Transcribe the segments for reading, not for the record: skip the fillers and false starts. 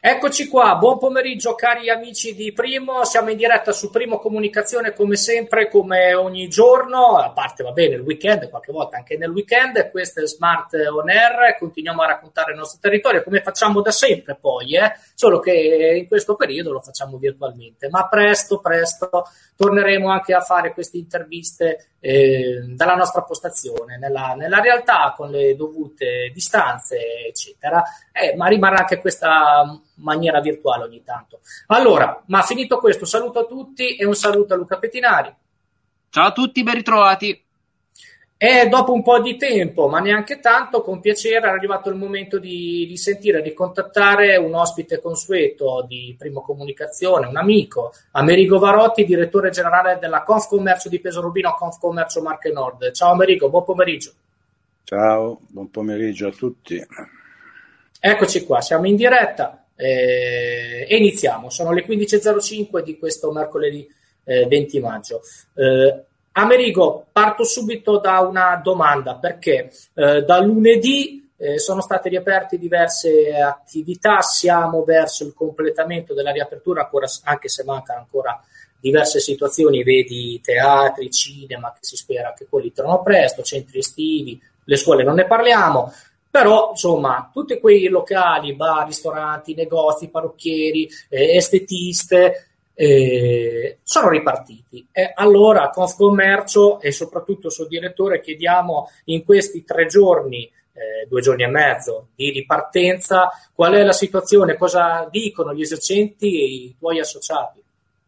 Eccoci qua, buon pomeriggio cari amici di Primo, siamo in diretta su Primo Comunicazione come sempre, come ogni giorno, a parte va bene il weekend, qualche volta anche nel weekend, questo è Smart On Air, continuiamo a raccontare il nostro territorio come facciamo da sempre poi, solo che in questo periodo lo facciamo virtualmente, ma presto torneremo anche a fare queste interviste dalla nostra postazione, nella realtà con le dovute distanze eccetera, ma rimarrà anche questa maniera virtuale ogni tanto. Allora, ma finito questo, saluto a tutti e un saluto a Luca Pettinari. Ciao a tutti, ben ritrovati. E dopo un po' di tempo, ma neanche tanto, con piacere è arrivato il momento di sentire, di contattare un ospite consueto di Primo Comunicazione, un amico, Amerigo Varotti, direttore generale della Confcommercio di Pesaro Urbino, Confcommercio Marche Nord. Ciao Amerigo, buon pomeriggio. Ciao, buon pomeriggio a tutti. Eccoci qua, siamo in diretta e iniziamo. Sono le 15.05 di questo mercoledì 20 maggio. Amerigo, parto subito da una domanda perché da lunedì sono state riaperte diverse attività, siamo verso il completamento della riapertura, ancora, anche se mancano ancora diverse situazioni, vedi teatri, cinema, che si spera che quelli tornino presto, centri estivi, le scuole non ne parliamo. Però, insomma, tutti quei locali, bar, ristoranti, negozi, parrucchieri, estetiste, sono ripartiti. Allora, Confcommercio e soprattutto il suo direttore chiediamo in questi 3 giorni, 2 giorni e mezzo di ripartenza, qual è la situazione, cosa dicono gli esercenti e i tuoi associati?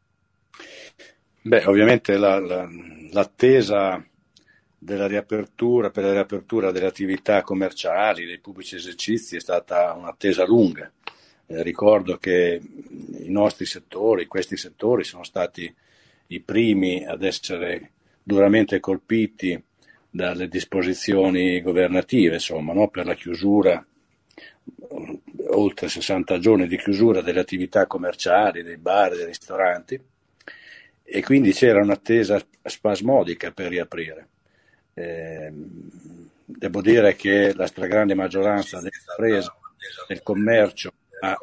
Beh, ovviamente l'attesa della riapertura, per la riapertura delle attività commerciali, dei pubblici esercizi è stata un'attesa lunga. Ricordo che i nostri settori, questi settori sono stati i primi ad essere duramente colpiti dalle disposizioni governative, insomma, no? Per la chiusura, oltre 60 giorni di chiusura delle attività commerciali, dei bar, dei ristoranti, e quindi c'era un'attesa spasmodica per riaprire. Devo dire che la stragrande maggioranza delle imprese del commercio ha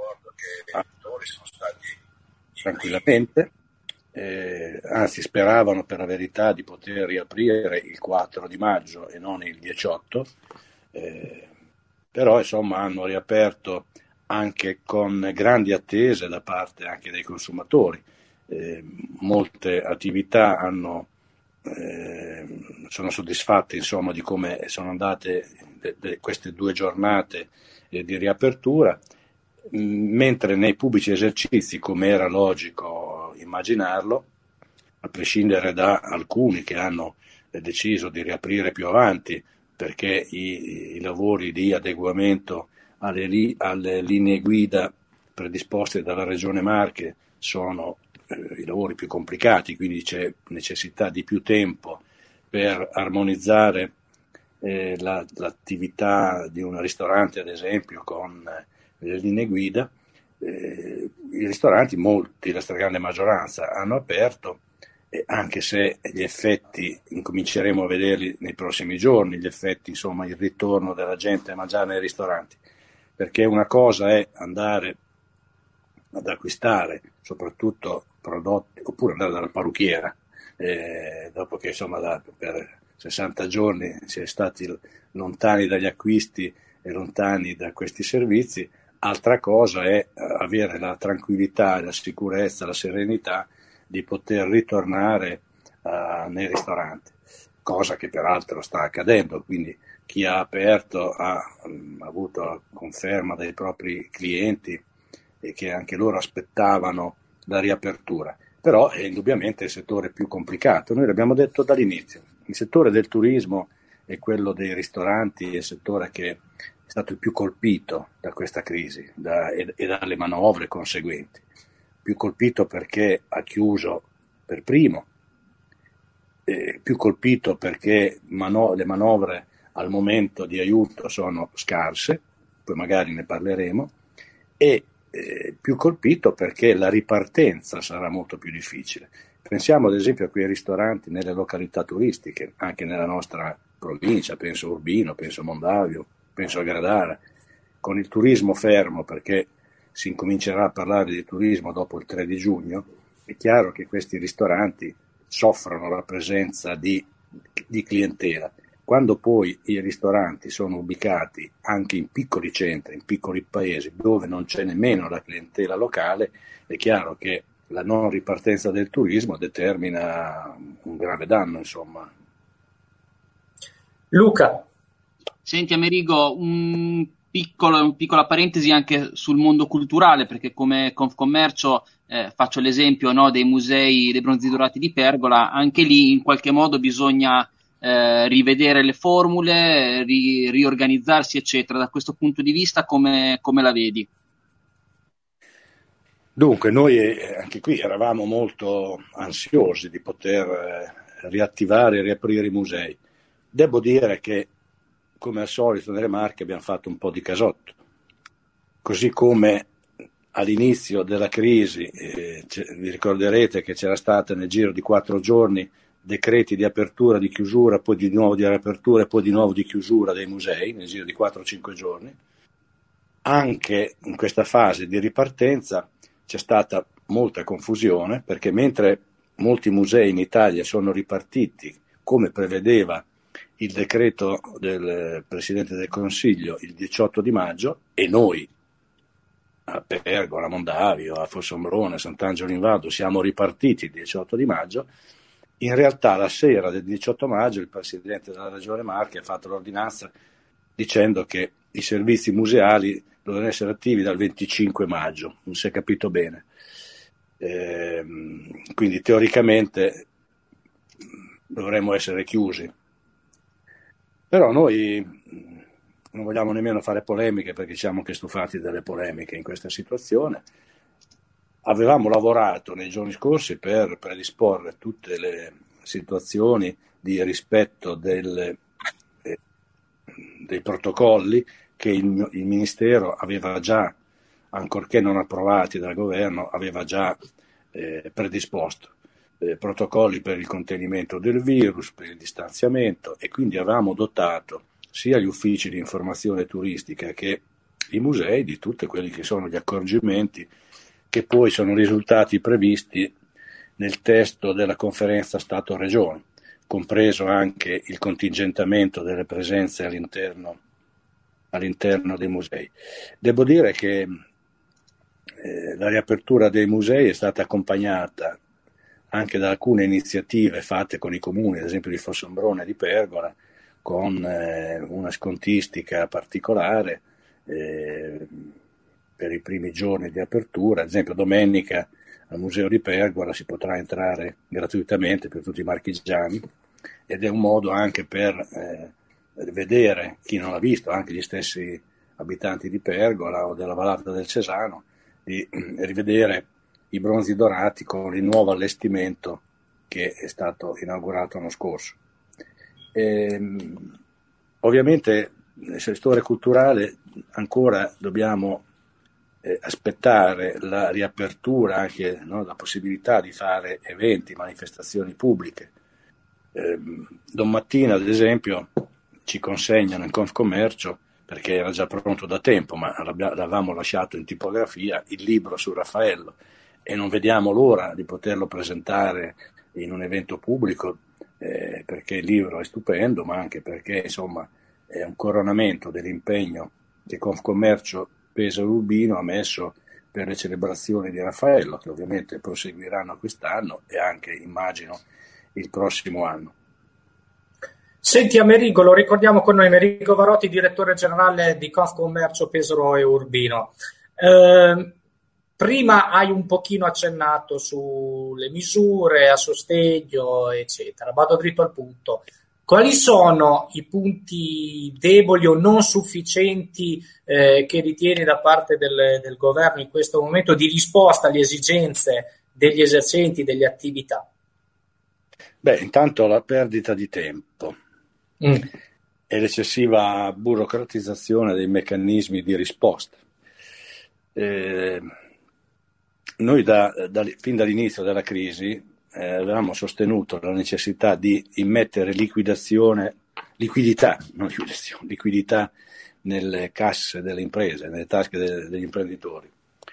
tranquillamente, anzi speravano per la verità di poter riaprire il 4 di maggio e non il 18, però insomma hanno riaperto anche con grandi attese da parte anche dei consumatori. Molte attività sono soddisfatte insomma di come sono andate queste 2 giornate di riapertura, mentre nei pubblici esercizi, come era logico immaginarlo, a prescindere da alcuni che hanno deciso di riaprire più avanti perché i lavori di adeguamento alle linee guida predisposte dalla Regione Marche sono i lavori più complicati, quindi c'è necessità di più tempo per armonizzare l'attività di un ristorante, ad esempio, con le linee guida. I ristoranti, molti, la stragrande maggioranza, hanno aperto, anche se gli effetti incominceremo a vederli nei prossimi giorni, gli effetti, insomma, il ritorno della gente a mangiare nei ristoranti, perché una cosa è andare ad acquistare soprattutto prodotti, oppure andare dalla parrucchiera, dopo che insomma per 60 giorni si è stati lontani dagli acquisti e lontani da questi servizi. Altra cosa è avere la tranquillità, la sicurezza, la serenità di poter ritornare nei ristoranti, cosa che peraltro sta accadendo, quindi chi ha aperto ha avuto conferma dai propri clienti e che anche loro aspettavano la riapertura, però è indubbiamente il settore più complicato. Noi l'abbiamo detto dall'inizio, il settore del turismo e quello dei ristoranti è il settore che è stato il più colpito da questa crisi e dalle manovre conseguenti, più colpito perché ha chiuso per primo, più colpito perché le manovre al momento di aiuto sono scarse, poi magari ne parleremo, e più colpito perché la ripartenza sarà molto più difficile. Pensiamo ad esempio a quei ristoranti nelle località turistiche, anche nella nostra provincia, penso a Urbino, penso a Mondavio, penso a Gradara, con il turismo fermo perché si incomincerà a parlare di turismo dopo il 3 di giugno, è chiaro che questi ristoranti soffrono la presenza di clientela. Quando poi i ristoranti sono ubicati anche in piccoli centri, in piccoli paesi, dove non c'è nemmeno la clientela locale, è chiaro che la non ripartenza del turismo determina un grave danno, insomma. Luca. Senti Amerigo, piccola parentesi anche sul mondo culturale, perché come Confcommercio faccio l'esempio, no, dei musei dei Bronzi Dorati di Pergola. Anche lì in qualche modo bisogna rivedere le formule, riorganizzarsi, eccetera. Da questo punto di vista come la vedi? Dunque, noi anche qui eravamo molto ansiosi di poter riattivare e riaprire i musei. Devo dire che, come al solito nelle Marche, abbiamo fatto un po' di casotto. Così come all'inizio della crisi, vi ricorderete che c'era stata nel giro di 4 giorni decreti di apertura, di chiusura, poi di nuovo di riapertura e poi di nuovo di chiusura dei musei, nel giro di 4-5 giorni. Anche in questa fase di ripartenza c'è stata molta confusione, perché mentre molti musei in Italia sono ripartiti come prevedeva il decreto del Presidente del Consiglio il 18 di maggio, e noi a Pergola, a Mondavio, a Fossombrone, a Sant'Angelo in Valdo siamo ripartiti il 18 di maggio, in realtà la sera del 18 maggio il Presidente della Regione Marche ha fatto l'ordinanza dicendo che i servizi museali dovevano essere attivi dal 25 maggio, non si è capito bene. Quindi teoricamente dovremmo essere chiusi. Però noi non vogliamo nemmeno fare polemiche, perché siamo anche stufati delle polemiche in questa situazione. Avevamo lavorato nei giorni scorsi per predisporre tutte le situazioni di rispetto dei protocolli che il Ministero aveva già, ancorché non approvati dal governo, aveva già predisposto. Protocolli per il contenimento del virus, per il distanziamento, e quindi avevamo dotato sia gli uffici di informazione turistica che i musei di tutti quelli che sono gli accorgimenti che poi sono risultati previsti nel testo della conferenza Stato-Regione, compreso anche il contingentamento delle presenze all'interno dei musei. Devo dire che la riapertura dei musei è stata accompagnata anche da alcune iniziative fatte con i comuni, ad esempio di Fossombrone e di Pergola, con una scontistica particolare per i primi giorni di apertura. Ad esempio domenica al Museo di Pergola si potrà entrare gratuitamente per tutti i marchigiani, ed è un modo anche per vedere, chi non l'ha visto, anche gli stessi abitanti di Pergola o della Vallata del Cesano, di rivedere i Bronzi Dorati con il nuovo allestimento che è stato inaugurato l'anno scorso. Ovviamente nel settore culturale ancora dobbiamo aspettare la riapertura, anche la possibilità di fare eventi, manifestazioni pubbliche. Domattina, ad esempio, ci consegnano in Confcommercio, perché era già pronto da tempo, ma l'avevamo lasciato in tipografia, il libro su Raffaello, e non vediamo l'ora di poterlo presentare in un evento pubblico, perché il libro è stupendo, ma anche perché insomma è un coronamento dell'impegno che Confcommercio Pesaro Urbino ha messo per le celebrazioni di Raffaello, che ovviamente proseguiranno quest'anno e anche, immagino, il prossimo anno. Senti Amerigo, lo ricordiamo con noi, Amerigo Varotti, direttore generale di Confcommercio Pesaro e Urbino. Prima hai un pochino accennato sulle misure a sostegno, eccetera. Vado dritto al punto. Quali sono i punti deboli o non sufficienti che ritieni da parte del governo in questo momento di risposta alle esigenze degli esercenti, delle attività? Beh, intanto la perdita di tempo e l'eccessiva burocratizzazione dei meccanismi di risposta. Noi fin dall'inizio della crisi avevamo sostenuto la necessità di immettere liquidità nelle casse delle imprese, nelle tasche degli imprenditori.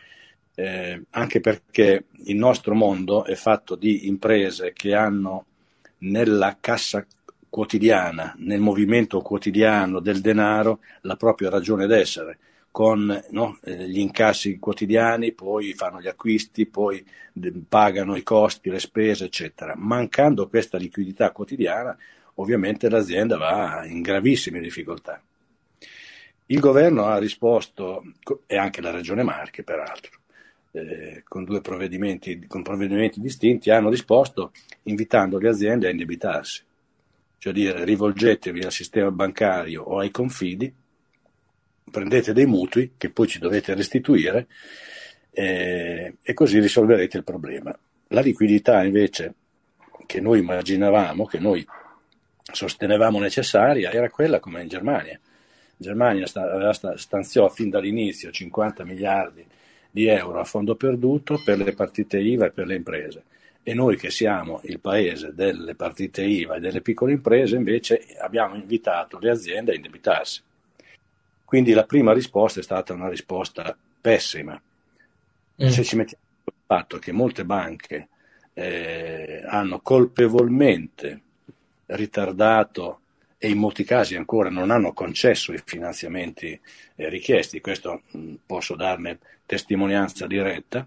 anche perché il nostro mondo è fatto di imprese che hanno nella cassa quotidiana, nel movimento quotidiano del denaro, la propria ragione d'essere, con gli incassi quotidiani, poi fanno gli acquisti, poi pagano i costi, le spese, eccetera. Mancando questa liquidità quotidiana, ovviamente l'azienda va in gravissime difficoltà. Il governo ha risposto, e anche la Regione Marche peraltro, con provvedimenti distinti, hanno risposto invitando le aziende a indebitarsi, cioè dire rivolgetevi al sistema bancario o ai confidi, prendete dei mutui che poi ci dovete restituire e così risolverete il problema. La liquidità invece che noi immaginavamo, che noi sostenevamo necessaria, era quella come in Germania. In Germania stanziò fin dall'inizio 50 miliardi di euro a fondo perduto per le partite IVA e per le imprese. E noi che siamo il paese delle partite IVA e delle piccole imprese invece abbiamo invitato le aziende a indebitarsi. Quindi la prima risposta è stata una risposta pessima. Se ci mettiamo il fatto che molte banche hanno colpevolmente ritardato e in molti casi ancora non hanno concesso i finanziamenti richiesti, questo posso darne testimonianza diretta,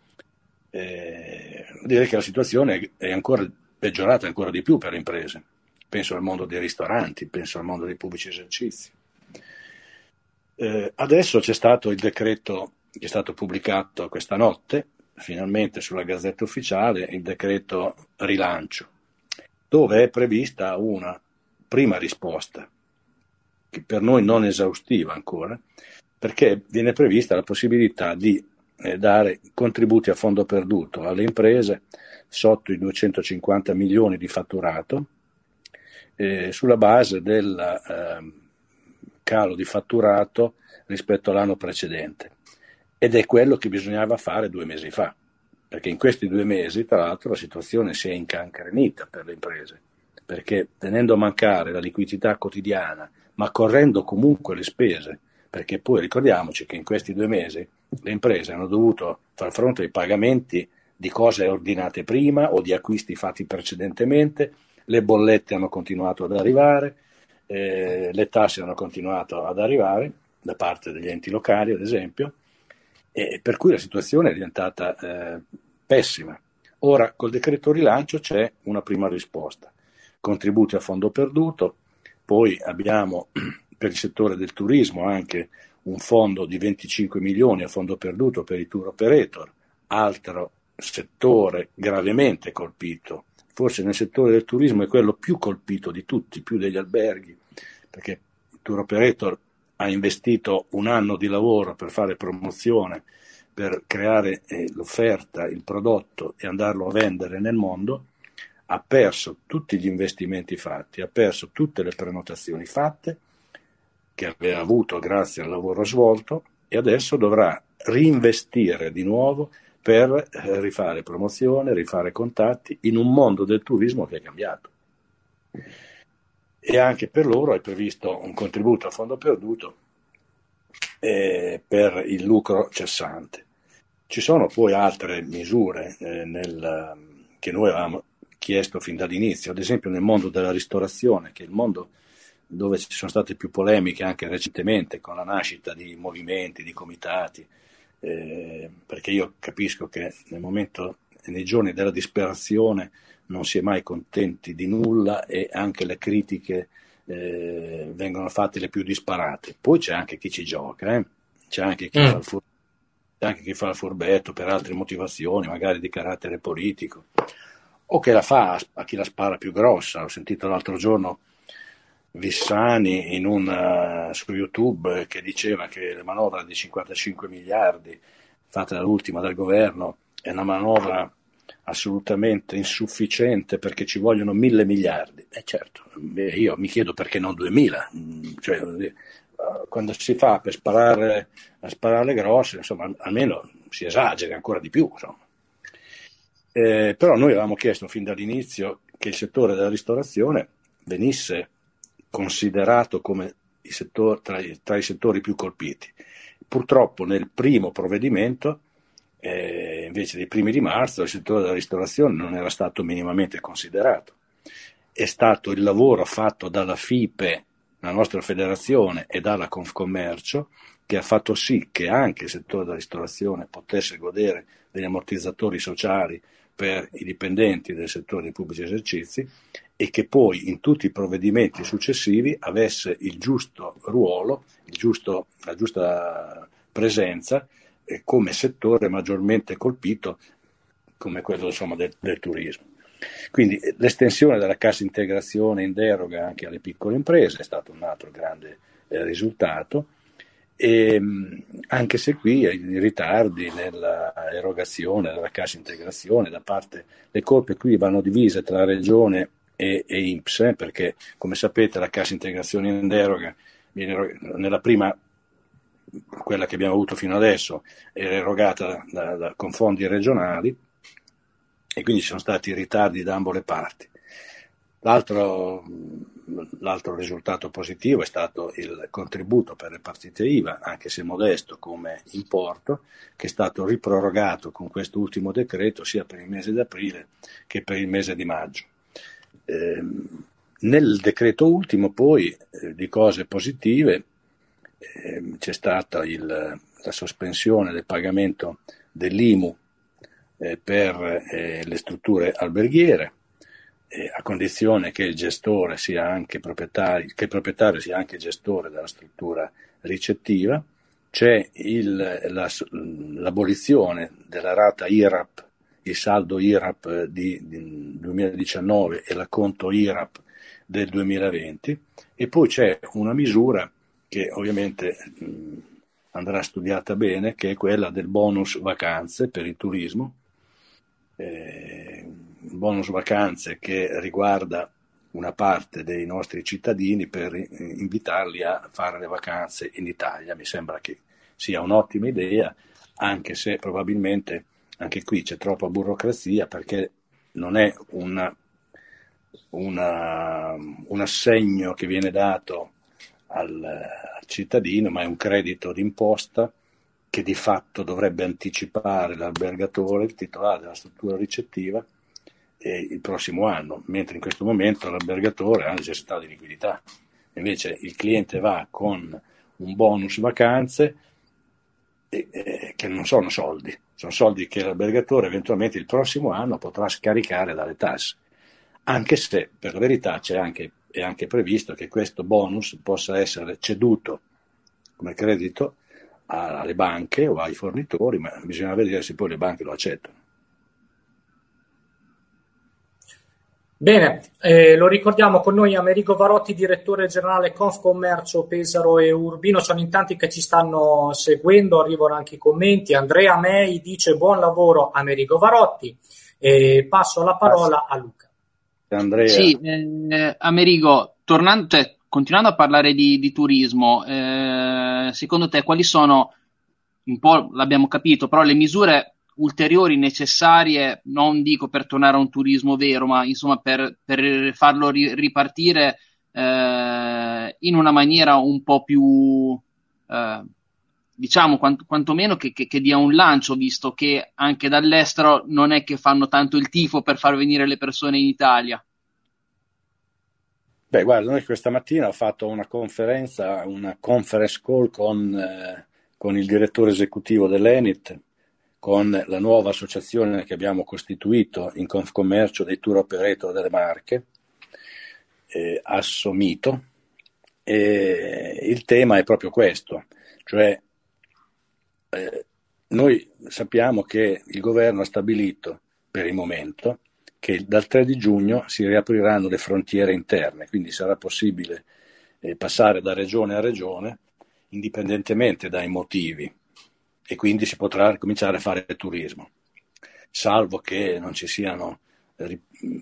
direi che la situazione è ancora peggiorata ancora di più per le imprese. Penso al mondo dei ristoranti, penso al mondo dei pubblici esercizi. Adesso c'è stato il decreto che è stato pubblicato questa notte, finalmente sulla Gazzetta Ufficiale, il decreto rilancio, dove è prevista una prima risposta, che per noi non esaustiva ancora, perché viene prevista la possibilità di dare contributi a fondo perduto alle imprese sotto i 250 milioni di fatturato, sulla base del calo di fatturato rispetto all'anno precedente. Ed è quello che bisognava fare 2 mesi fa, perché in questi 2 mesi, tra l'altro, la situazione si è incancrenita per le imprese, perché tenendo a mancare la liquidità quotidiana, ma correndo comunque le spese, perché poi ricordiamoci che in questi 2 mesi le imprese hanno dovuto far fronte ai pagamenti di cose ordinate prima o di acquisti fatti precedentemente, le bollette hanno continuato ad arrivare, le tasse hanno continuato ad arrivare da parte degli enti locali, ad esempio, e per cui la situazione è diventata pessima. Ora, col decreto rilancio c'è una prima risposta, contributi a fondo perduto, poi abbiamo per il settore del turismo anche un fondo di 25 milioni a fondo perduto per i tour operator, altro settore gravemente colpito. Forse nel settore del turismo è quello più colpito di tutti, più degli alberghi, perché il tour operator ha investito 1 anno di lavoro per fare promozione, per creare l'offerta, il prodotto e andarlo a vendere nel mondo, ha perso tutti gli investimenti fatti, ha perso tutte le prenotazioni fatte che aveva avuto grazie al lavoro svolto e adesso dovrà reinvestire di nuovo per rifare promozione, rifare contatti in un mondo del turismo che è cambiato. E anche per loro è previsto un contributo a fondo perduto per il lucro cessante. Ci sono poi altre misure che noi avevamo chiesto fin dall'inizio, ad esempio nel mondo della ristorazione, che è il mondo dove ci sono state più polemiche anche recentemente con la nascita di movimenti, di comitati, perché io capisco che nei giorni della disperazione non si è mai contenti di nulla e anche le critiche vengono fatte le più disparate. Poi c'è anche chi ci gioca, c'è anche chi fa il furbetto per altre motivazioni, magari di carattere politico, o che la fa a chi la spara più grossa. Ho sentito l'altro giorno Vissani su YouTube che diceva che la manovra di 55 miliardi fatta dall'ultima dal governo è una manovra assolutamente insufficiente perché ci vogliono 1.000 miliardi. Certo, io mi chiedo perché non 2.000, cioè, quando si fa per sparare a sparare grosse, insomma, almeno si esagera ancora di più, insomma. Però noi avevamo chiesto fin dall'inizio che il settore della ristorazione venisse considerato come tra i settori più colpiti. Purtroppo nel primo provvedimento invece dei primi di marzo il settore della ristorazione non era stato minimamente considerato. È stato il lavoro fatto dalla FIPE, la nostra federazione, e dalla Confcommercio, che ha fatto sì che anche il settore della ristorazione potesse godere degli ammortizzatori sociali per i dipendenti del settore dei pubblici esercizi, e che poi in tutti i provvedimenti successivi avesse il giusto ruolo, la giusta presenza come settore maggiormente colpito, come quello insomma del turismo. Quindi l'estensione della cassa integrazione in deroga anche alle piccole imprese è stato un altro grande risultato, e anche se qui i ritardi nella erogazione della cassa integrazione da parte, le colpe qui vanno divise tra regione e INPS, perché come sapete la cassa integrazione in deroga nella prima, quella che abbiamo avuto fino adesso, era erogata con fondi regionali, e quindi ci sono stati ritardi da ambo le parti. L'altro risultato positivo è stato il contributo per le partite IVA, anche se modesto come importo, che è stato riprorogato con questo ultimo decreto sia per il mese di aprile che per il mese di maggio. Nel decreto ultimo poi di cose positive c'è stata la sospensione del pagamento dell'IMU per le strutture alberghiere, a condizione che il gestore sia anche proprietario, che il proprietario sia anche gestore della struttura ricettiva. C'è l'abolizione della rata IRAP, il saldo IRAP di 2019 e l'acconto IRAP del 2020, e poi c'è una misura che ovviamente andrà studiata bene, che è quella del bonus vacanze per il turismo, bonus vacanze che riguarda una parte dei nostri cittadini per invitarli a fare le vacanze in Italia. Mi sembra che sia un'ottima idea, anche se probabilmente anche qui c'è troppa burocrazia, perché non è un assegno che viene dato al cittadino, ma è un credito d'imposta che di fatto dovrebbe anticipare l'albergatore, il titolare della struttura ricettiva, il prossimo anno, mentre in questo momento l'albergatore ha necessità di liquidità. Invece il cliente va con un bonus vacanze che non sono soldi che l'albergatore eventualmente il prossimo anno potrà scaricare dalle tasse, anche se per la verità è anche previsto che questo bonus possa essere ceduto come credito alle banche o ai fornitori, ma bisogna vedere se poi le banche lo accettano. Bene, lo ricordiamo con noi Amerigo Varotti, direttore generale Confcommercio Pesaro e Urbino. Sono in tanti che ci stanno seguendo, arrivano anche i commenti. Andrea Mei dice buon lavoro Amerigo Varotti, e passo la parola a Luca. Andrea. Sì, Amerigo, continuando a parlare di turismo, secondo te quali sono, un po' l'abbiamo capito, però le misure ulteriori necessarie, non dico per tornare a un turismo vero, ma insomma per farlo ripartire in una maniera un po' più, diciamo, quantomeno che dia un lancio, visto che anche dall'estero non è che fanno tanto il tifo per far venire le persone in Italia. Beh, guarda, noi questa mattina ho fatto una conference call con il direttore esecutivo dell'Enit, con la nuova associazione che abbiamo costituito in Confcommercio dei tour operator delle Marche, Assomito, e il tema è proprio questo, cioè noi sappiamo che il governo ha stabilito per il momento che dal 3 di giugno si riapriranno le frontiere interne, quindi sarà possibile passare da regione a regione indipendentemente dai motivi, e quindi si potrà cominciare a fare turismo, salvo che non ci siano, dal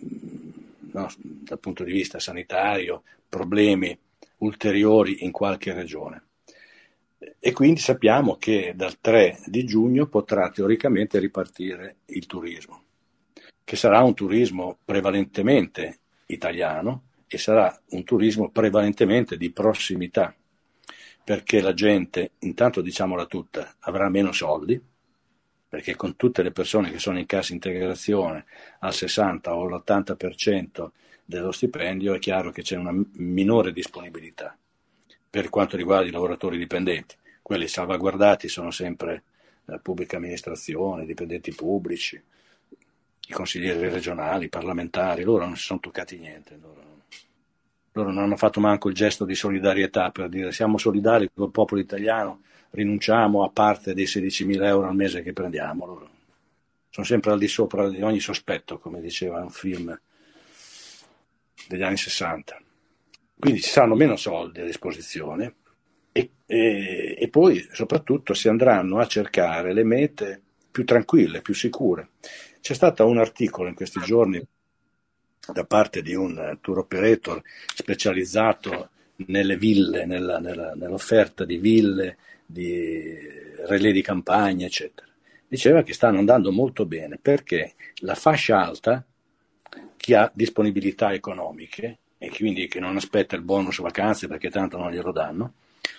punto di vista sanitario, problemi ulteriori in qualche regione. E quindi sappiamo che dal 3 di giugno potrà teoricamente ripartire il turismo, che sarà un turismo prevalentemente italiano e sarà un turismo prevalentemente di prossimità, perché la gente, intanto diciamola tutta, avrà meno soldi, perché con tutte le persone che sono in cassa integrazione al 60 o all'80% dello stipendio è chiaro che c'è una minore disponibilità per quanto riguarda i lavoratori dipendenti. Quelli salvaguardati sono sempre la pubblica amministrazione, i dipendenti pubblici, i consiglieri regionali, i parlamentari, loro non si sono toccati niente, loro non hanno fatto manco il gesto di solidarietà per dire siamo solidari con il popolo italiano, rinunciamo a parte dei 16.000 euro al mese che prendiamo. Loro sono sempre al di sopra di ogni sospetto, come diceva un film degli anni 60. Quindi ci saranno meno soldi a disposizione e poi soprattutto si andranno a cercare le mete più tranquille, più sicure. C'è stato un articolo in questi giorni da parte di un tour operator specializzato nelle ville, nell'offerta di ville, di relè di campagna, eccetera. Diceva che stanno andando molto bene perché la fascia alta, chi ha disponibilità economiche e quindi che non aspetta il bonus vacanze perché tanto non glielo danno,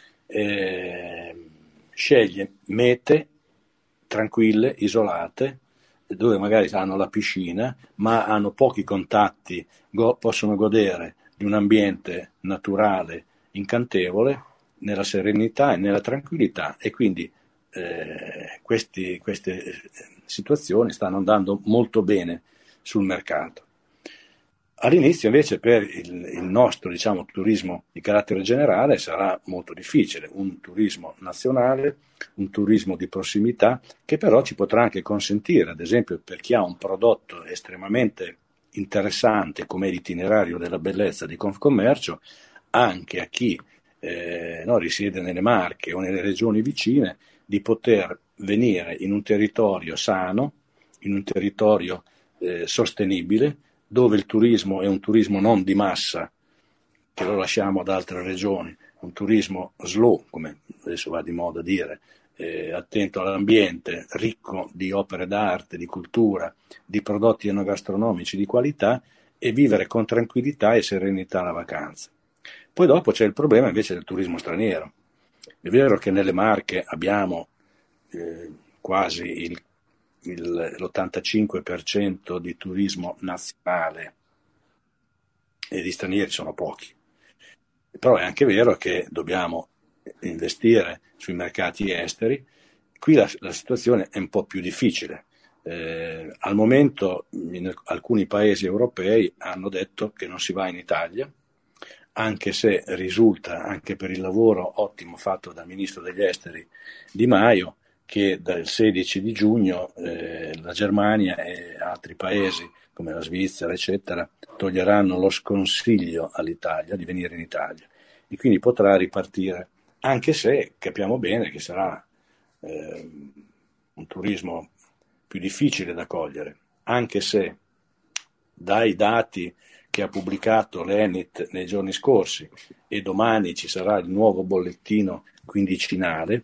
sceglie mete tranquille, isolate, dove magari hanno la piscina, ma hanno pochi contatti, possono godere di un ambiente naturale incantevole, nella serenità e nella tranquillità, e quindi queste situazioni stanno andando molto bene sul mercato. All'inizio invece per il nostro turismo di carattere generale sarà molto difficile, un turismo nazionale, un turismo di prossimità che però ci potrà anche consentire, ad esempio per chi ha un prodotto estremamente interessante come l'itinerario della bellezza di Confcommercio, anche a chi risiede nelle Marche o nelle regioni vicine, di poter venire in un territorio sano, in un territorio sostenibile, dove il turismo è un turismo non di massa, che lo lasciamo ad altre regioni, un turismo slow, come adesso va di moda dire, attento all'ambiente, ricco di opere d'arte, di cultura, di prodotti enogastronomici di qualità, e vivere con tranquillità e serenità la vacanza. Poi dopo c'è il problema invece del turismo straniero. È vero che nelle Marche abbiamo quasi l'85% di turismo nazionale e di stranieri sono pochi, però è anche vero che dobbiamo investire sui mercati esteri. Qui la situazione è un po' più difficile. Al momento in alcuni paesi europei hanno detto che non si va in Italia, anche se risulta, anche per il lavoro ottimo fatto dal ministro degli esteri Di Maio, che dal 16 di giugno la Germania e altri paesi come la Svizzera, eccetera, toglieranno lo sconsiglio all'Italia di venire in Italia e quindi potrà ripartire, anche se capiamo bene che sarà un turismo più difficile da cogliere, anche se dai dati che ha pubblicato l'Enit nei giorni scorsi, e domani ci sarà il nuovo bollettino quindicinale,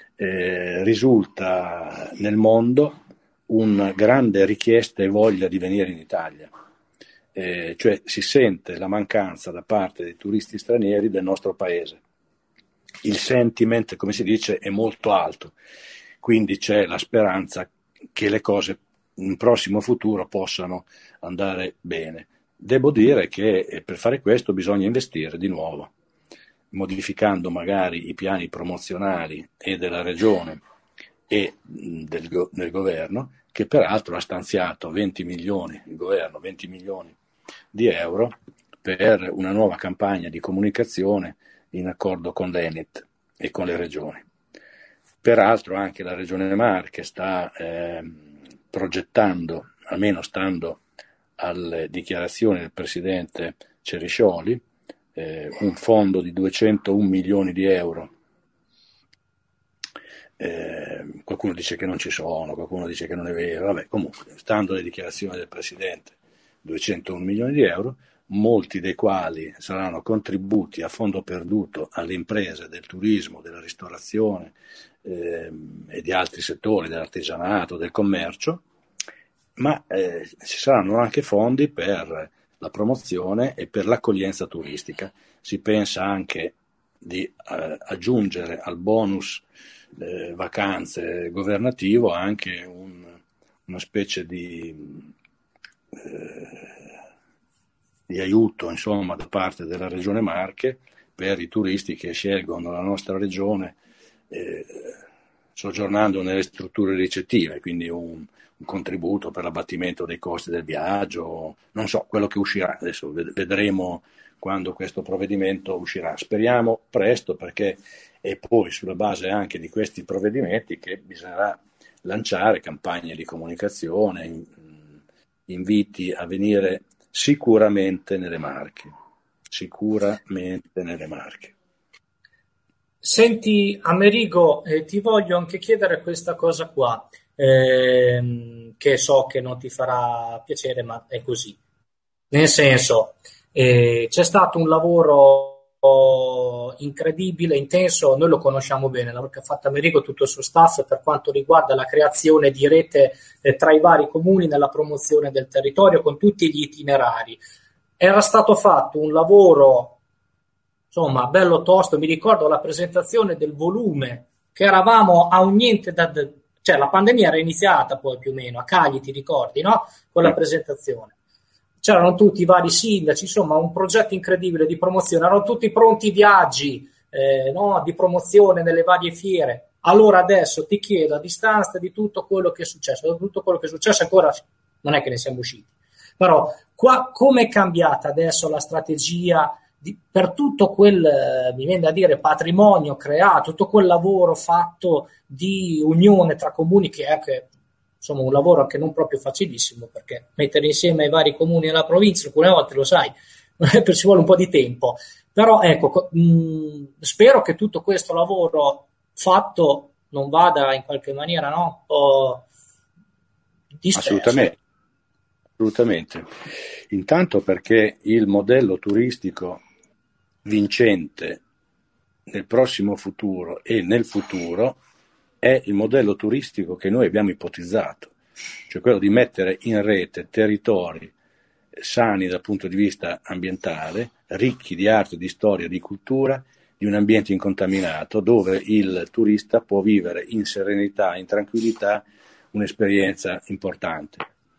risulta nel mondo una grande richiesta e voglia di venire in Italia, cioè si sente la mancanza da parte dei turisti stranieri del nostro paese. Il sentiment, come si dice, è molto alto, quindi c'è la speranza che le cose in prossimo futuro possano andare bene. Devo dire che per fare questo bisogna investire di nuovo, modificando magari i piani promozionali e della regione e del governo, che peraltro ha stanziato 20 milioni, il governo 20 milioni di euro per una nuova campagna di comunicazione in accordo con l'Enit e con le regioni. Peraltro anche la regione Marche sta progettando, almeno stando alle dichiarazioni del presidente Ceriscioli, un fondo di 201 milioni di euro. Qualcuno dice che non ci sono, qualcuno dice che non è vero, vabbè, comunque, stando alle dichiarazioni del presidente, 201 milioni di euro, molti dei quali saranno contributi a fondo perduto alle imprese del turismo, della ristorazione e di altri settori, dell'artigianato, del commercio, ma ci saranno anche fondi per la promozione e per l'accoglienza turistica. Si pensa anche di aggiungere al bonus vacanze governativo anche una specie di aiuto, insomma, da parte della Regione Marche per i turisti che scelgono la nostra regione soggiornando nelle strutture ricettive, quindi un contributo per l'abbattimento dei costi del viaggio, non so, quello che uscirà, adesso vedremo quando questo provvedimento uscirà, speriamo presto, perché è poi sulla base anche di questi provvedimenti che bisognerà lanciare campagne di comunicazione, inviti a venire sicuramente nelle Marche. Senti, Amerigo, ti voglio anche chiedere questa cosa qua, che so che non ti farà piacere, ma è così. Nel senso, c'è stato un lavoro incredibile, intenso, noi lo conosciamo bene, il lavoro che ha fatto Amerigo e tutto il suo staff per quanto riguarda la creazione di rete tra i vari comuni nella promozione del territorio con tutti gli itinerari. Era stato fatto un lavoro, insomma, bello tosto. Mi ricordo la presentazione del volume, che eravamo a un niente cioè la pandemia era iniziata poi più o meno, a Cagli, ti ricordi, no? Con la presentazione. C'erano tutti i vari sindaci, insomma, un progetto incredibile di promozione, erano tutti pronti i viaggi, no? Di promozione nelle varie fiere. Allora adesso ti chiedo, a distanza di tutto quello che è successo, ancora non è che ne siamo usciti, però qua come è cambiata adesso la strategia per tutto quel, mi viene da dire, patrimonio creato, tutto quel lavoro fatto di unione tra comuni, che è anche, insomma, un lavoro anche non proprio facilissimo, perché mettere insieme i vari comuni nella provincia alcune volte, lo sai, ci vuole un po' di tempo, però ecco, spero che tutto questo lavoro fatto non vada in qualche maniera, no, disperso. Assolutamente. Intanto perché il modello turistico vincente nel prossimo futuro e nel futuro è il modello turistico che noi abbiamo ipotizzato, cioè quello di mettere in rete territori sani dal punto di vista ambientale, ricchi di arte, di storia, di cultura, di un ambiente incontaminato, dove il turista può vivere in serenità, in tranquillità, un'esperienza importante.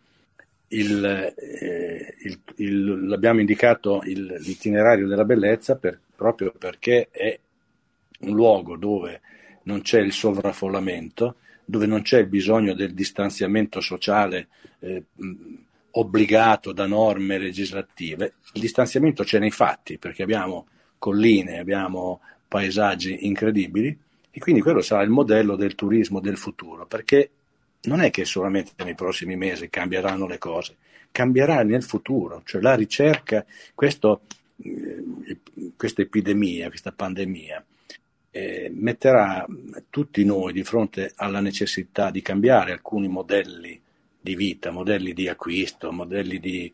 L'abbiamo indicato l'itinerario della bellezza proprio perché è un luogo dove non c'è il sovraffollamento, dove non c'è il bisogno del distanziamento sociale obbligato da norme legislative. Il distanziamento c'è nei fatti, perché abbiamo colline, abbiamo paesaggi incredibili, e quindi quello sarà il modello del turismo del futuro, perché non è che solamente nei prossimi mesi cambieranno le cose, cambierà nel futuro, cioè la ricerca, questa epidemia, questa pandemia, metterà tutti noi di fronte alla necessità di cambiare alcuni modelli di vita, modelli di acquisto, modelli di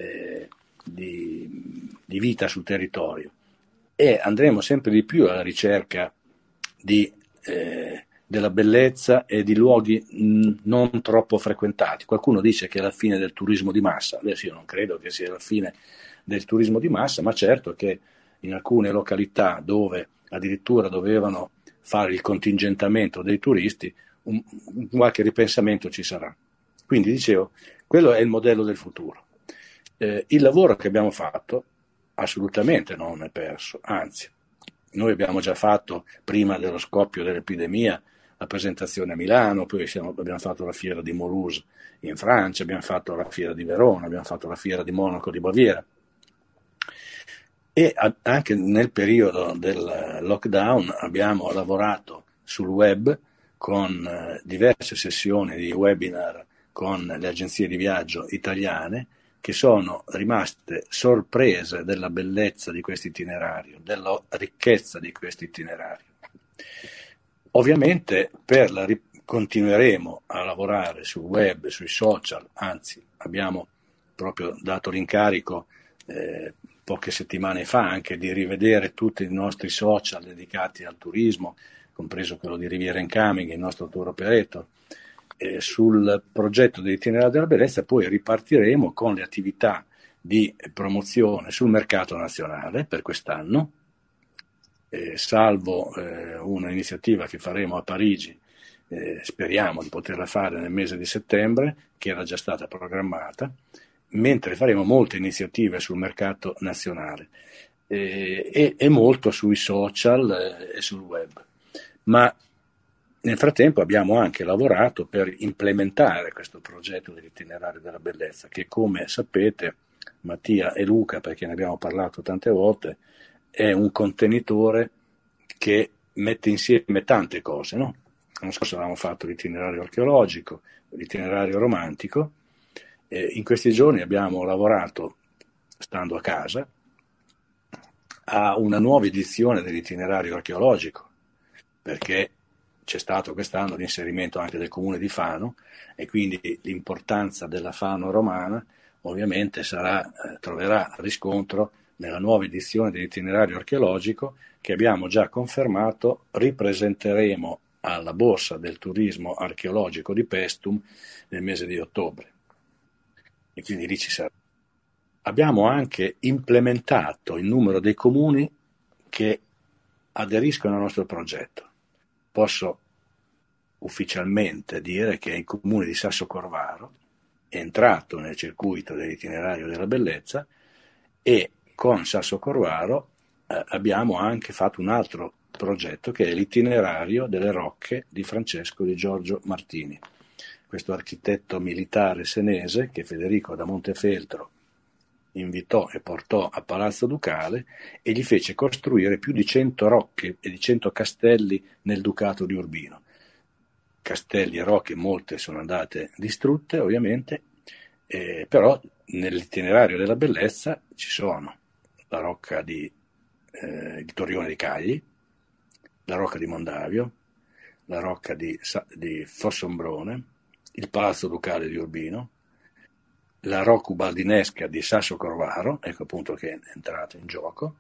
vita sul territorio, e andremo sempre di più alla ricerca della bellezza e di luoghi non troppo frequentati. Qualcuno dice che è la fine del turismo di massa, adesso io non credo che sia la fine del turismo di massa, ma certo che in alcune località dove addirittura dovevano fare il contingentamento dei turisti, qualche ripensamento ci sarà. Quindi dicevo, quello è il modello del futuro. Il lavoro che abbiamo fatto assolutamente non è perso, anzi, noi abbiamo già fatto, prima dello scoppio dell'epidemia, la presentazione a Milano, poi abbiamo fatto la fiera di Mulhouse in Francia, abbiamo fatto la fiera di Verona, abbiamo fatto la fiera di Monaco di Baviera, e anche nel periodo del lockdown abbiamo lavorato sul web con diverse sessioni di webinar con le agenzie di viaggio italiane, che sono rimaste sorprese della bellezza di questo itinerario, della ricchezza di questo itinerario. Ovviamente continueremo a lavorare sul web, sui social, anzi abbiamo proprio dato l'incarico poche settimane fa anche di rivedere tutti i nostri social dedicati al turismo, compreso quello di Riviera Incoming, il nostro tour operator, sul progetto dell'itinerario della bellezza. Poi ripartiremo con le attività di promozione sul mercato nazionale per quest'anno, salvo una iniziativa che faremo a Parigi, speriamo di poterla fare nel mese di settembre, che era già stata programmata, mentre faremo molte iniziative sul mercato nazionale e molto sui social e sul web. Ma nel frattempo abbiamo anche lavorato per implementare questo progetto dell'itinerario della bellezza, che, come sapete, Mattia e Luca, perché ne abbiamo parlato tante volte, è un contenitore che mette insieme tante cose, no? L'anno scorso avevamo fatto l'itinerario archeologico, l'itinerario romantico, in questi giorni abbiamo lavorato, stando a casa, a una nuova edizione dell'itinerario archeologico, perché c'è stato quest'anno l'inserimento anche del comune di Fano, e quindi l'importanza della Fano romana ovviamente troverà riscontro nella nuova edizione dell'itinerario archeologico, che abbiamo già confermato ripresenteremo alla Borsa del Turismo Archeologico di Paestum nel mese di ottobre. E quindi lì ci sarà. Abbiamo anche implementato il numero dei comuni che aderiscono al nostro progetto. Posso ufficialmente dire che il comune di Sassocorvaro è entrato nel circuito dell'itinerario della bellezza, e con Sassocorvaro abbiamo anche fatto un altro progetto, che è l'itinerario delle rocche di Francesco di Giorgio Martini, questo architetto militare senese che Federico da Montefeltro invitò e portò a Palazzo Ducale e gli fece costruire più di 100 rocche e di 100 castelli nel Ducato di Urbino. Castelli e rocche, molte sono andate distrutte ovviamente, però nell'itinerario della bellezza ci sono la rocca di il Torrione di Cagli, la rocca di Mondavio, la rocca di Fossombrone, il Palazzo Ducale di Urbino, la rocca ubaldinesca di Sassocorvaro, ecco appunto che è entrata in gioco,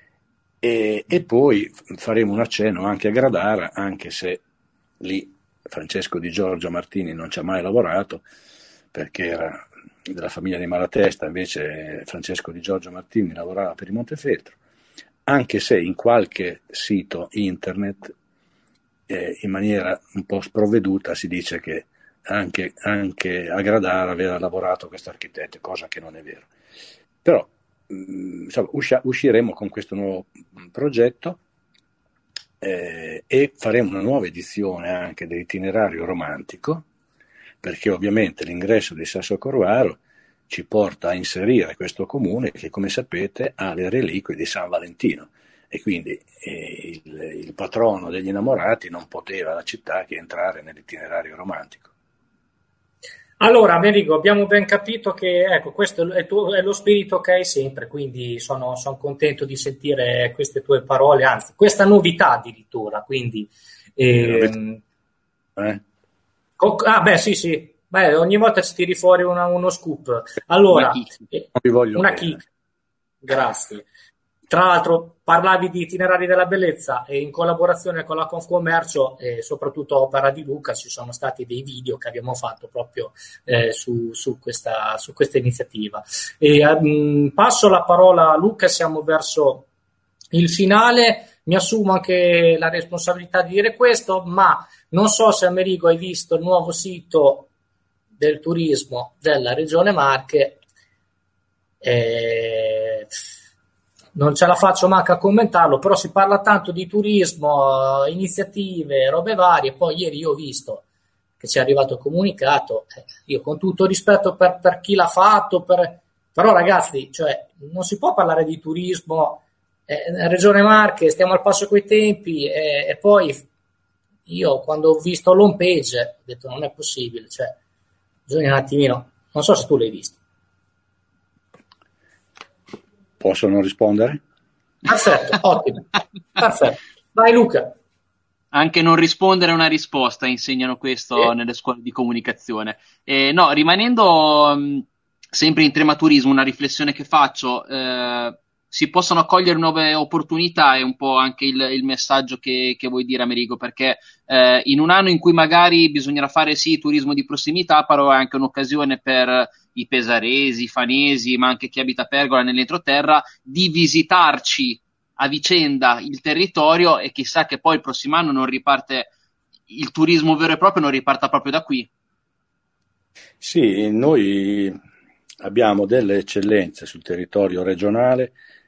e poi faremo un accenno anche a Gradara, anche se lì Francesco di Giorgio Martini non ci ha mai lavorato, perché era della famiglia di Malatesta, invece Francesco di Giorgio Martini lavorava per il Montefeltro, anche se in qualche sito internet in maniera un po' sprovveduta si dice che anche a Gradara aveva lavorato questo architetto, cosa che non è vero. Però insomma, usciremo con questo nuovo progetto e faremo una nuova edizione anche dell'itinerario romantico, perché ovviamente l'ingresso di Sassocorvaro ci porta a inserire questo comune che, come sapete, ha le reliquie di San Valentino, e quindi il patrono degli innamorati non poteva la città che entrare nell'itinerario romantico. Allora, Amerigo, abbiamo ben capito che ecco, questo è lo spirito che hai sempre, quindi sono contento di sentire queste tue parole, anzi, questa novità addirittura. Quindi, sì. Beh, ogni volta ci tiri fuori uno scoop. Allora, una chicca. Grazie. Tra l'altro parlavi di itinerari della bellezza, e in collaborazione con la Confcommercio e soprattutto opera di Luca ci sono stati dei video che abbiamo fatto proprio su questa iniziativa. Passo la parola a Luca, siamo verso il finale, mi assumo anche la responsabilità di dire questo, ma non so se, Amerigo, hai visto il nuovo sito del turismo della Regione Marche. Non ce la faccio manca a commentarlo, però si parla tanto di turismo, iniziative, robe varie. Poi ieri io ho visto che ci è arrivato il comunicato, io con tutto rispetto per chi l'ha fatto, però ragazzi, cioè, non si può parlare di turismo, Regione Marche, stiamo al passo coi tempi, e poi io quando ho visto l'home page ho detto non è possibile, cioè, bisogna un attimino, non so se tu l'hai visto. Posso non rispondere? Perfetto, ottimo. Perfetto. Vai Luca. Anche non rispondere è una risposta, insegnano questo nelle scuole di comunicazione. No, rimanendo sempre in tema turismo, una riflessione che faccio, si possono cogliere nuove opportunità, è un po' anche il messaggio che vuoi dire, Amerigo, perché in un anno in cui magari bisognerà fare sì turismo di prossimità, però è anche un'occasione per i pesaresi, i fanesi, ma anche chi abita a Pergola nell'entroterra, di visitarci a vicenda il territorio, e chissà che poi il prossimo anno non riparte il turismo vero e proprio, non riparta proprio da qui. Sì, noi abbiamo delle eccellenze sul territorio regionale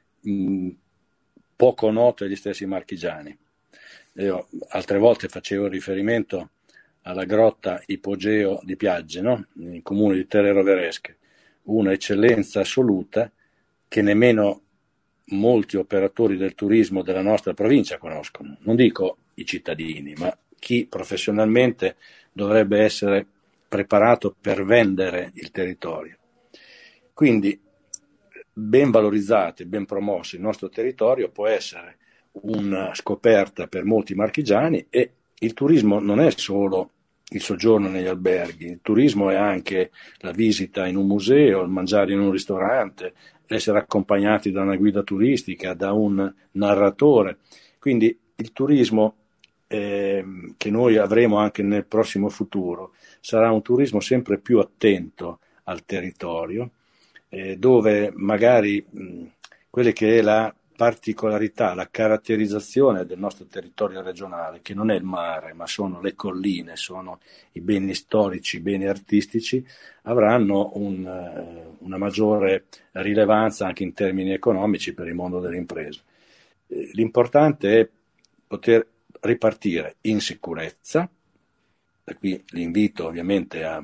poco note agli stessi marchigiani. Io altre volte facevo riferimento alla grotta Ipogeo di Piagge, no? Nel comune di Terre Roveresche, una eccellenza assoluta che nemmeno molti operatori del turismo della nostra provincia conoscono. Non dico i cittadini, ma chi professionalmente dovrebbe essere preparato per vendere il territorio. Quindi ben valorizzato e ben promosso il nostro territorio può essere una scoperta per molti marchigiani, e il turismo non è solo il soggiorno negli alberghi, il turismo è anche la visita in un museo, il mangiare in un ristorante, essere accompagnati da una guida turistica, da un narratore. Quindi il turismo che noi avremo anche nel prossimo futuro sarà un turismo sempre più attento al territorio, dove magari quelle che è la particolarità, la caratterizzazione del nostro territorio regionale, che non è il mare, ma sono le colline, sono i beni storici, i beni artistici, avranno una maggiore rilevanza anche in termini economici per il mondo delle imprese. L'importante è poter ripartire in sicurezza, da qui l'invito ovviamente a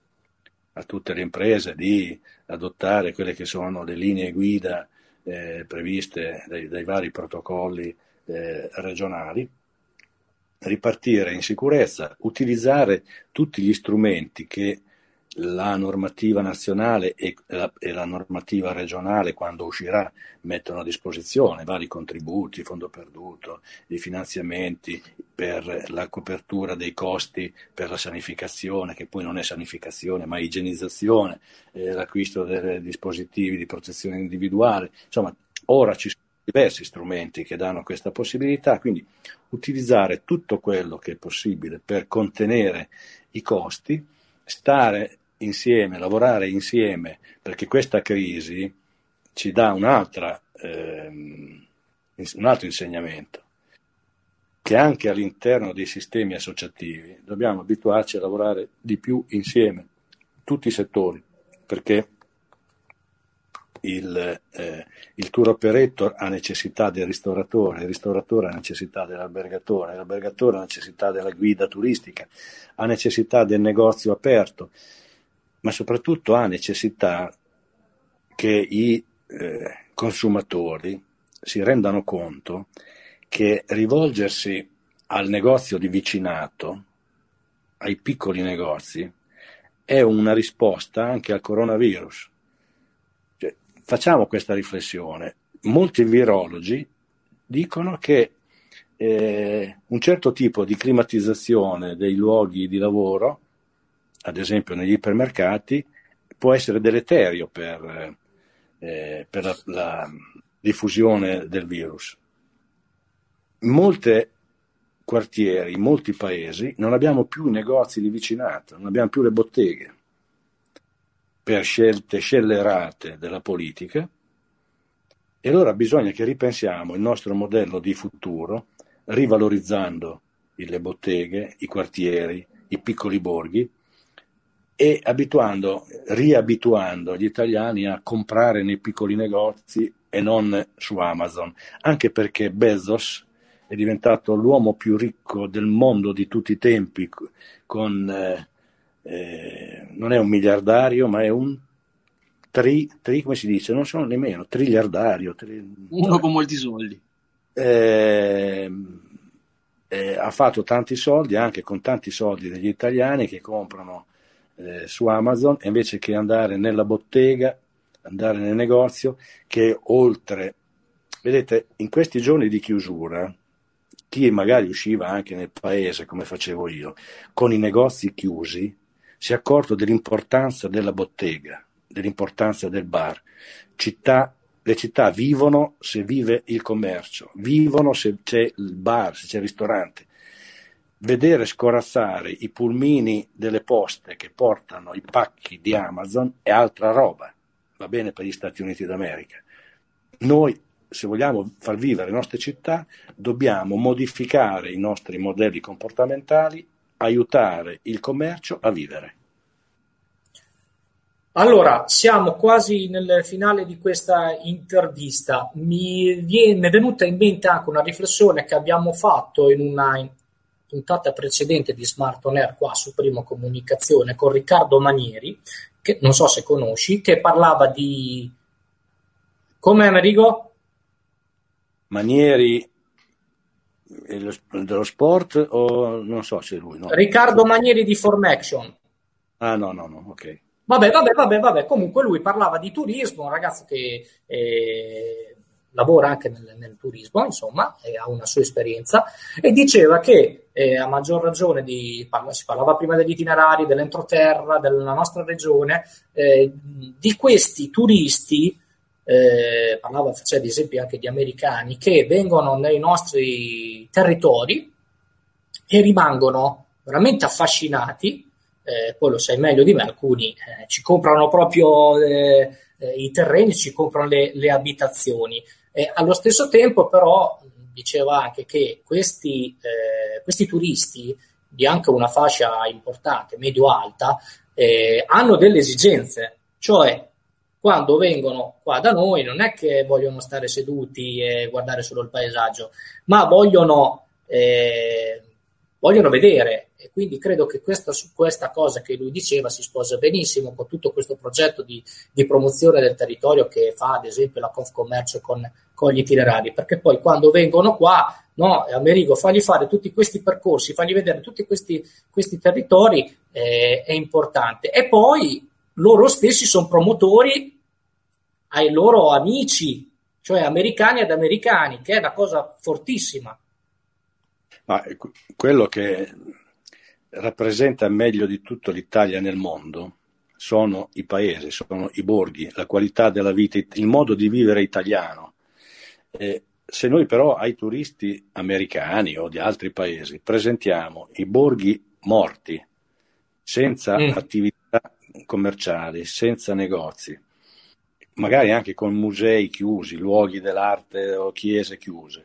tutte le imprese di adottare quelle che sono le linee guida previste dai vari protocolli regionali, ripartire in sicurezza, utilizzare tutti gli strumenti che la normativa nazionale e la normativa regionale, quando uscirà, mettono a disposizione, vari contributi, fondo perduto, i finanziamenti per la copertura dei costi per la sanificazione, che poi non è sanificazione ma igienizzazione, l'acquisto dei dispositivi di protezione individuale. Insomma, ora ci sono diversi strumenti che danno questa possibilità, quindi utilizzare tutto quello che è possibile per contenere i costi, stare insieme, lavorare insieme, perché questa crisi ci dà un altro insegnamento, che anche all'interno dei sistemi associativi dobbiamo abituarci a lavorare di più insieme, tutti i settori, perché il tour operator ha necessità del ristoratore, il ristoratore ha necessità dell'albergatore, l'albergatore ha necessità della guida turistica, ha necessità del negozio aperto, ma soprattutto ha necessità che i consumatori si rendano conto che rivolgersi al negozio di vicinato, ai piccoli negozi, è una risposta anche al coronavirus. Cioè, facciamo questa riflessione. Molti virologi dicono che un certo tipo di climatizzazione dei luoghi di lavoro, ad esempio negli ipermercati, può essere deleterio per la diffusione del virus. In molti quartieri, in molti paesi, non abbiamo più negozi di vicinato, non abbiamo più le botteghe, per scelte scellerate della politica, e allora bisogna che ripensiamo il nostro modello di futuro, rivalorizzando le botteghe, i quartieri, i piccoli borghi, e riabituando gli italiani a comprare nei piccoli negozi e non su Amazon, anche perché Bezos è diventato l'uomo più ricco del mondo di tutti i tempi, non è un miliardario, ma è un come si dice, non sono nemmeno triliardario. Uno con molti soldi. Ha fatto tanti soldi, anche con tanti soldi degli italiani che comprano su Amazon, invece che andare nella bottega, andare nel negozio, che oltre, vedete, in questi giorni di chiusura, chi magari usciva anche nel paese, come facevo io, con i negozi chiusi, si è accorto dell'importanza della bottega, dell'importanza del bar. Le città vivono se vive il commercio, vivono se c'è il bar, se c'è il ristorante. Vedere scorazzare i pulmini delle poste che portano i pacchi di Amazon è altra roba, va bene per gli Stati Uniti d'America. Noi se vogliamo far vivere le nostre città, dobbiamo modificare i nostri modelli comportamentali, aiutare il commercio a vivere. Allora, siamo quasi nel finale di questa intervista. Mi è venuta in mente anche una riflessione che abbiamo fatto in una puntata precedente di Smart On Air qua su Primo Comunicazione con Riccardo Manieri, che non so se conosci, che parlava di... Come, Amerigo? Manieri dello sport o non so se lui, no? Riccardo Manieri di Formaction. Ah, no, ok. Vabbè. Comunque lui parlava di turismo, un ragazzo che lavora anche nel turismo, insomma, e ha una sua esperienza, e diceva che a maggior ragione si parlava prima degli itinerari, dell'entroterra, della nostra regione, di questi turisti, faceva di esempi anche di americani, che vengono nei nostri territori e rimangono veramente affascinati. Poi lo sai meglio di me, alcuni ci comprano proprio i terreni, ci comprano le abitazioni. Allo stesso tempo però diceva anche che questi turisti di anche una fascia importante, medio-alta, hanno delle esigenze, cioè quando vengono qua da noi non è che vogliono stare seduti e guardare solo il paesaggio, ma vogliono vedere, e quindi credo che su questa cosa che lui diceva si sposa benissimo con tutto questo progetto di promozione del territorio che fa ad esempio la Confcommercio con gli itinerari, perché poi quando vengono qua, no, Amerigo, fagli fare tutti questi percorsi, fagli vedere tutti questi territori, è importante. E poi loro stessi sono promotori ai loro amici, cioè americani ad americani, che è una cosa fortissima. Ma quello che rappresenta meglio di tutto l'Italia nel mondo sono i paesi, sono i borghi, la qualità della vita, il modo di vivere italiano. Se noi però ai turisti americani o di altri paesi presentiamo i borghi morti, senza attività commerciali, senza negozi, magari anche con musei chiusi, luoghi dell'arte o chiese chiuse,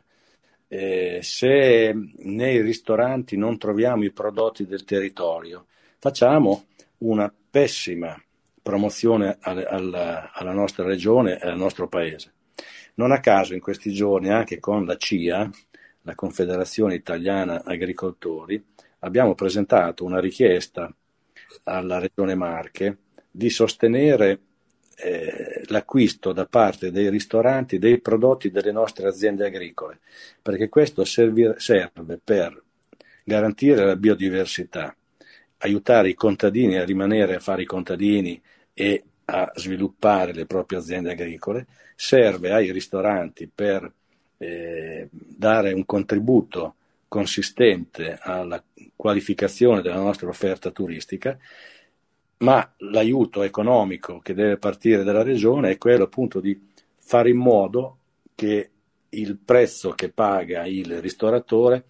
se nei ristoranti non troviamo i prodotti del territorio, facciamo una pessima promozione alla nostra regione e al nostro paese. Non a caso in questi giorni anche con la CIA, la Confederazione Italiana Agricoltori, abbiamo presentato una richiesta alla Regione Marche di sostenere l'acquisto da parte dei ristoranti dei prodotti delle nostre aziende agricole, perché questo serve per garantire la biodiversità, aiutare i contadini a rimanere a fare i contadini e a sviluppare le proprie aziende agricole, serve ai ristoranti per dare un contributo consistente alla qualificazione della nostra offerta turistica, ma l'aiuto economico che deve partire dalla regione è quello appunto di fare in modo che il prezzo che paga il ristoratore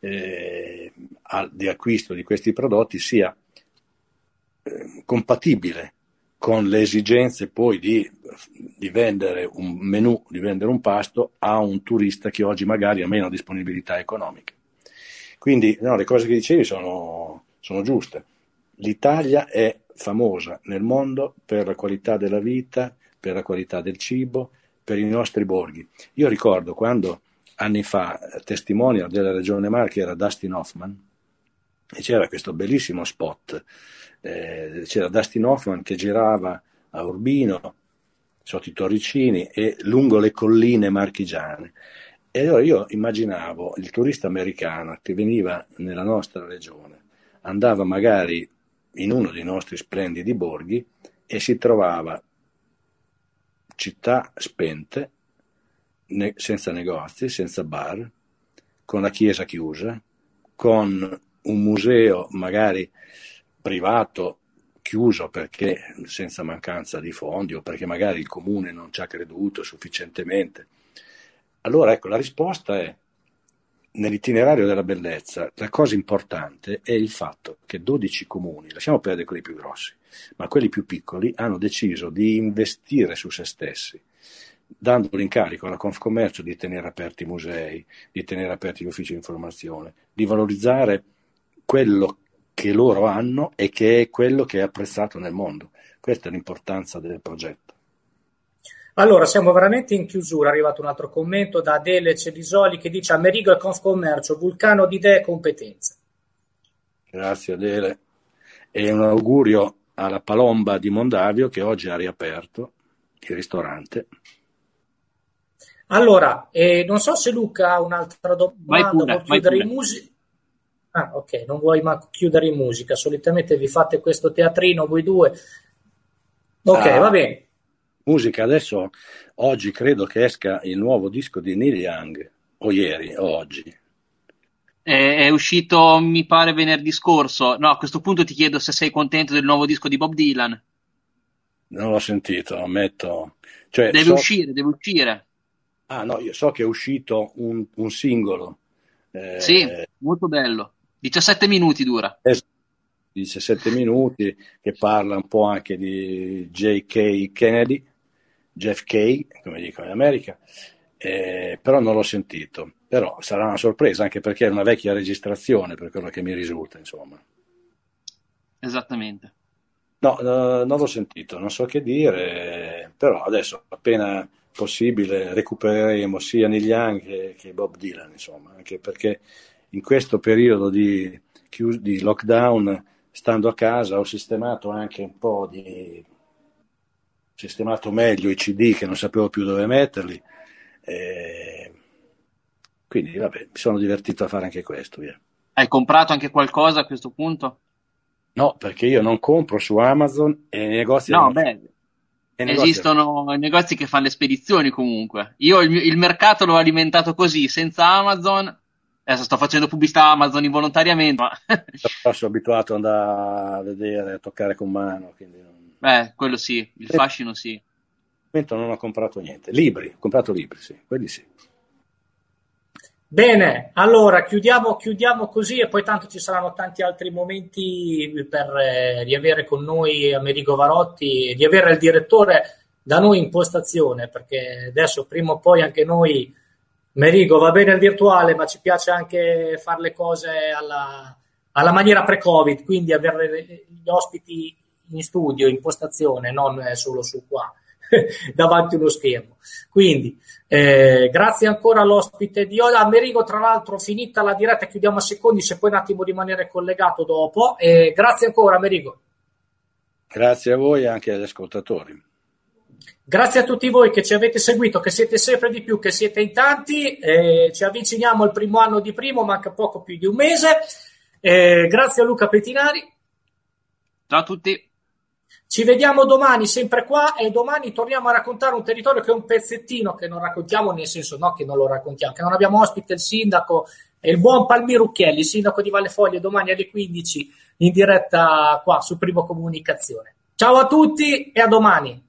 di acquisto di questi prodotti sia compatibile con le esigenze poi di vendere un menù, di vendere un pasto a un turista che oggi magari ha meno disponibilità economica. Quindi no, le cose che dicevi sono giuste. L'Italia è famosa nel mondo per la qualità della vita, per la qualità del cibo, per i nostri borghi. Io ricordo quando anni fa testimonial della Regione Marche era Dustin Hoffman e c'era questo bellissimo spot, c'era Dustin Hoffman che girava a Urbino, sotto i Torricini e lungo le colline marchigiane. E allora io immaginavo il turista americano che veniva nella nostra regione, andava magari in uno dei nostri splendidi borghi e si trovava città spente, senza negozi, senza bar, con la chiesa chiusa, con un museo magari privato chiuso perché senza mancanza di fondi o perché magari il comune non ci ha creduto sufficientemente. Allora ecco, la risposta è: nell'itinerario della bellezza la cosa importante è il fatto che 12 comuni, lasciamo perdere quelli più grossi, ma quelli più piccoli hanno deciso di investire su se stessi dando l'incarico alla Confcommercio di tenere aperti i musei, di tenere aperti gli uffici di informazione, di valorizzare quello che loro hanno e che è quello che è apprezzato nel mondo. Questa è l'importanza del progetto. Allora, siamo veramente in chiusura. È arrivato un altro commento da Adele Cedisoli che dice: Amerigo e Confcommercio, vulcano di idee e competenze. Grazie Adele. E un augurio alla Palomba di Mondavio, che oggi ha riaperto il ristorante. Allora, non so se Luca ha un'altra domanda, vuoi chiudere in musica? Ah, ok, non vuoi chiudere in musica, solitamente vi fate questo teatrino voi due. Ok, va bene. Musica, adesso, oggi credo che esca il nuovo disco di Neil Young, o ieri, o oggi. È uscito, mi pare, venerdì scorso. No, a questo punto ti chiedo se sei contento del nuovo disco di Bob Dylan. Non l'ho sentito, ammetto. Cioè, deve uscire. Ah no, io so che è uscito un singolo. Sì, molto bello. 17 minuti dura. 17 minuti, che parla un po' anche di J.K. Kennedy, JFK, come dicono in America, però non l'ho sentito. Però sarà una sorpresa, anche perché è una vecchia registrazione, per quello che mi risulta, insomma. Esattamente. No, non l'ho sentito, non so che dire, però adesso appena possibile recupereremo sia Neil Young che Bob Dylan, insomma, anche perché in questo periodo di lockdown, stando a casa, ho sistemato anche un po' sistemato meglio i CD che non sapevo più dove metterli, quindi vabbè, mi sono divertito a fare anche questo, via. Hai comprato anche qualcosa a questo punto? No, perché io non compro su Amazon e i negozi... No, esistono negozi che fanno le spedizioni comunque. Io il mercato l'ho alimentato così, senza Amazon. Adesso sto facendo pubblicità Amazon involontariamente, ma... sono abituato ad andare a vedere, a toccare con mano. Quindi quello sì, il fascino sì. Non ho comprato niente. Libri, ho comprato libri, sì, quelli sì. Bene, allora chiudiamo così e poi tanto ci saranno tanti altri momenti per riavere con noi Amerigo Varotti e di avere il direttore da noi in postazione, perché adesso prima o poi anche noi, Amerigo, va bene il virtuale, ma ci piace anche fare le cose alla maniera pre-Covid, quindi avere gli ospiti in studio, in postazione, non solo su qua. Davanti a uno schermo. Quindi grazie ancora all'ospite di oggi. Amerigo, tra l'altro, finita la diretta, chiudiamo a secondi, se puoi un attimo rimanere collegato dopo. Grazie ancora, Amerigo. Grazie a voi e anche agli ascoltatori. Grazie a tutti voi che ci avete seguito, che siete sempre di più, che siete in tanti. Ci avviciniamo al primo anno di Primo, manca poco più di un mese. Grazie a Luca Pettinari. Ciao a tutti. Ci vediamo domani sempre qua e domani torniamo a raccontare un territorio che è un pezzettino che non raccontiamo, nel senso no che non lo raccontiamo, che non abbiamo ospite il sindaco e il buon Palmiro Rucchielli, sindaco di Valle Foglie, domani alle 15 in diretta qua su Primo Comunicazione. Ciao a tutti e a domani.